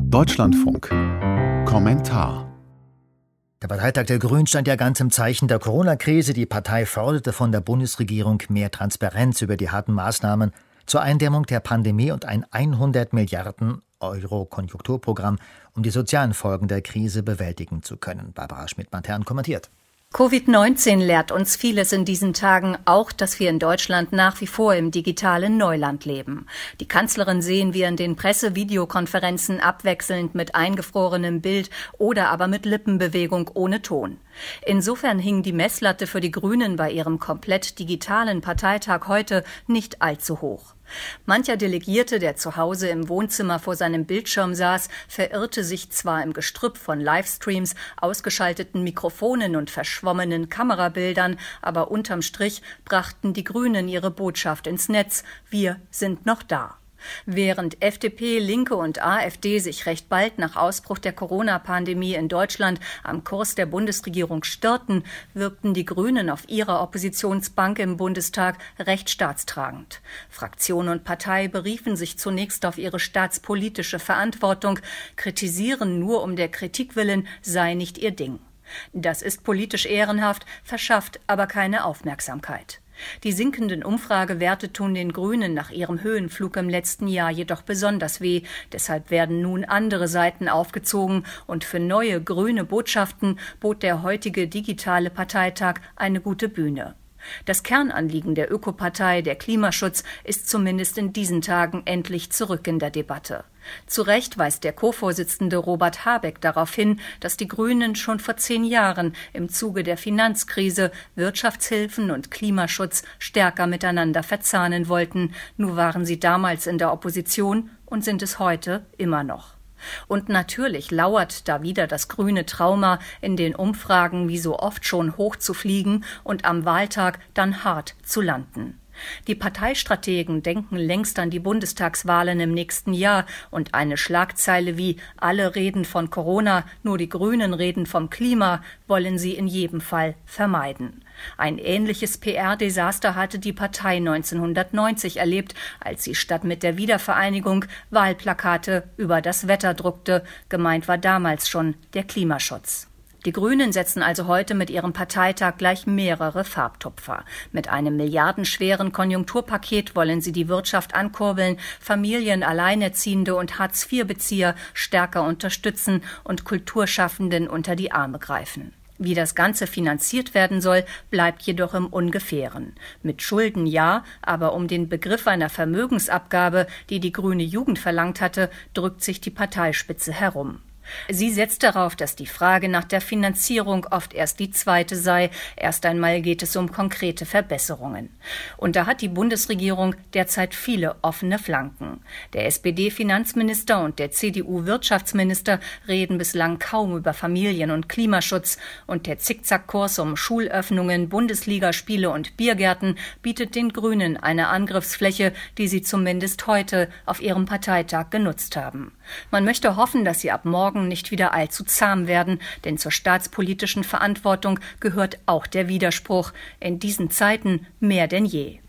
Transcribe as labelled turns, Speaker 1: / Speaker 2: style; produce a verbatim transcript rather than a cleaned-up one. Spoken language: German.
Speaker 1: Deutschlandfunk. Kommentar.
Speaker 2: Der Parteitag der Grünen stand ja ganz im Zeichen der Corona-Krise. Die Partei forderte von der Bundesregierung mehr Transparenz über die harten Maßnahmen zur Eindämmung der Pandemie und ein hundert Milliarden Euro Konjunkturprogramm, um die sozialen Folgen der Krise bewältigen zu können. Barbara Schmidt-Matern kommentiert.
Speaker 3: Covid neunzehn lehrt uns vieles in diesen Tagen, auch, dass wir in Deutschland nach wie vor im digitalen Neuland leben. Die Kanzlerin sehen wir in den Pressevideokonferenzen abwechselnd mit eingefrorenem Bild oder aber mit Lippenbewegung ohne Ton. Insofern hing die Messlatte für die Grünen bei ihrem komplett digitalen Parteitag heute nicht allzu hoch. Mancher Delegierte, der zu Hause im Wohnzimmer vor seinem Bildschirm saß, verirrte sich zwar im Gestrüpp von Livestreams, ausgeschalteten Mikrofonen und verschwommenen Kamerabildern, aber unterm Strich brachten die Grünen ihre Botschaft ins Netz: Wir sind noch da. Während F D P, Linke und AfD sich recht bald nach Ausbruch der Corona-Pandemie in Deutschland am Kurs der Bundesregierung störten, wirkten die Grünen auf ihrer Oppositionsbank im Bundestag recht staatstragend. Fraktion und Partei beriefen sich zunächst auf ihre staatspolitische Verantwortung, kritisieren nur um der Kritik willen sei nicht ihr Ding. Das ist politisch ehrenhaft, verschafft aber keine Aufmerksamkeit. Die sinkenden Umfragewerte tun den Grünen nach ihrem Höhenflug im letzten Jahr jedoch besonders weh. Deshalb werden nun andere Seiten aufgezogen und für neue grüne Botschaften bot der heutige digitale Parteitag eine gute Bühne. Das Kernanliegen der Ökopartei, der Klimaschutz, ist zumindest in diesen Tagen endlich zurück in der Debatte. Zu Recht weist der Co-Vorsitzende Robert Habeck darauf hin, dass die Grünen schon vor zehn Jahren im Zuge der Finanzkrise Wirtschaftshilfen und Klimaschutz stärker miteinander verzahnen wollten. Nur waren sie damals in der Opposition und sind es heute immer noch. Und natürlich lauert da wieder das grüne Trauma, in den Umfragen wie so oft schon hoch zu fliegen und am Wahltag dann hart zu landen. Die Parteistrategen denken längst an die Bundestagswahlen im nächsten Jahr und eine Schlagzeile wie „Alle reden von Corona, nur die Grünen reden vom Klima" wollen sie in jedem Fall vermeiden. Ein ähnliches P R-Desaster hatte die Partei neunzehnhundertneunzig erlebt, als sie statt mit der Wiedervereinigung Wahlplakate über das Wetter druckte. Gemeint war damals schon der Klimaschutz. Die Grünen setzen also heute mit ihrem Parteitag gleich mehrere Farbtupfer. Mit einem milliardenschweren Konjunkturpaket wollen sie die Wirtschaft ankurbeln, Familien, Alleinerziehende und Hartz-vier-Bezieher stärker unterstützen und Kulturschaffenden unter die Arme greifen. Wie das Ganze finanziert werden soll, bleibt jedoch im Ungefähren. Mit Schulden ja, aber um den Begriff einer Vermögensabgabe, die die grüne Jugend verlangt hatte, drückt sich die Parteispitze herum. Sie setzt darauf, dass die Frage nach der Finanzierung oft erst die zweite sei. Erst einmal geht es um konkrete Verbesserungen. Und da hat die Bundesregierung derzeit viele offene Flanken. Der S P D-Finanzminister und der C D U-Wirtschaftsminister reden bislang kaum über Familien- und Klimaschutz. Und der Zickzackkurs um Schulöffnungen, Bundesligaspiele und Biergärten bietet den Grünen eine Angriffsfläche, die sie zumindest heute auf ihrem Parteitag genutzt haben. Man möchte hoffen, dass sie ab morgen nicht wieder allzu zahm werden, denn zur staatspolitischen Verantwortung gehört auch der Widerspruch, in diesen Zeiten mehr denn je.